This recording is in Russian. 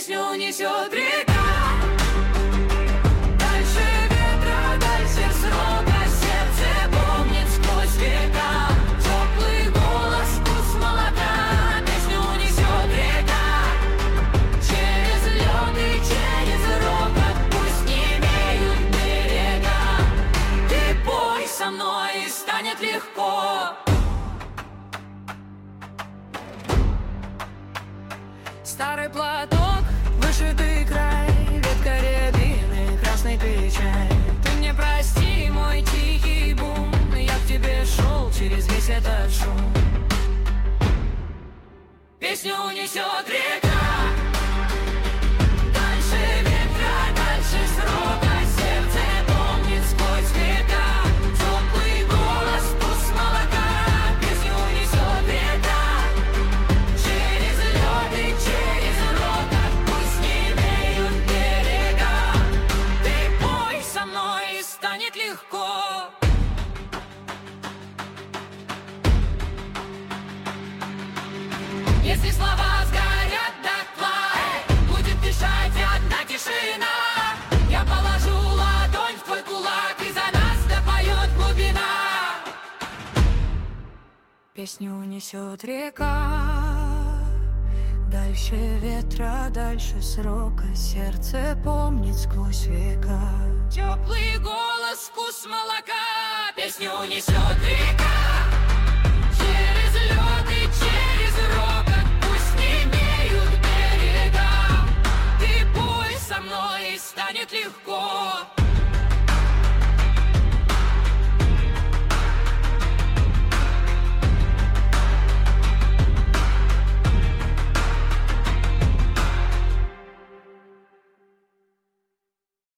Песню несет река. Дальше ветра, дальше срока, сердце помнит сквозь века. Теплый голос, вкус молока. Песню несет река. Через лед и через рокот, пусть не имеют берега. Ты пой со мной, и станет легко. Старый платок, вышитый край, ветка рябины, красный печаль. Ты мне прости, мой тихий бум, я к тебе шел через весь этот шум. Песню несет река. Дальше ветра, дальше срока, сердце помнит сквозь века. Теплый голос, вкус молока. Песню несет река. Через лед и через рокот, пусть не имеют берега. Ты пой со мной, и станет легко. Если слова сгорят дотла, будет дышать одна тишина. Я положу ладонь в твой кулак, и за нас допоет глубина. Песню несет река. Дальше ветра, дальше срока, сердце помнит сквозь века. Теплый голос, вкус молока. Песню несет река.